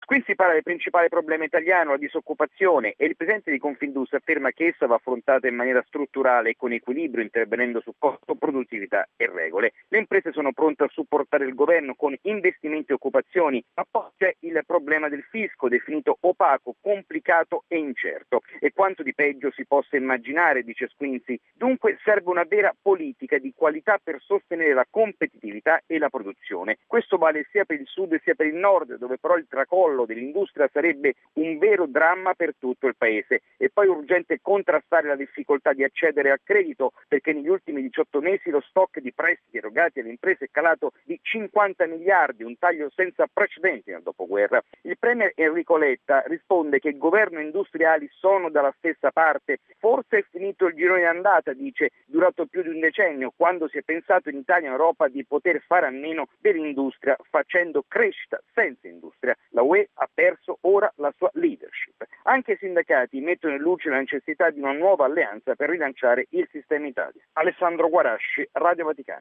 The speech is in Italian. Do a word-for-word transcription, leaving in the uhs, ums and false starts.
Squinzi parla del principale problema italiano, la disoccupazione, e il presidente di Confindustria afferma che essa va affrontata in maniera strutturale e con equilibrio, intervenendo su costo, produttività e regole. Le imprese sono pronte a supportare il governo con investimenti e occupazioni, ma poi c'è il problema del fisco, definito opaco, complicato e incerto. E quanto di peggio si possa immaginare, dice Squinzi. Dunque serve una vera politica di qualità per sostenere la competitività e la produzione. Questo vale sia per il sud sia per il nord, dove però il tracollo dell'industria sarebbe un vero dramma per tutto il paese. E poi è urgente contrastare la difficoltà di accedere al credito, perché negli ultimi diciotto mesi lo stock di prestiti erogati alle imprese è calato di cinquanta miliardi, un taglio senza precedenti nel dopoguerra. Il premier Enrico Letta risponde che governo e industriali sono dalla stessa parte. Forse è finito il girone d'andata, dice, durato più di un decennio, quando si è pensato in Italia e in Europa di poter fare a meno dell'industria facendo crescita senza industria. La U E ha perso ora la sua leadership. Anche i sindacati mettono in luce la necessità di una nuova alleanza per rilanciare il sistema Italia. Alessandro Guarasci, Radio Vaticano.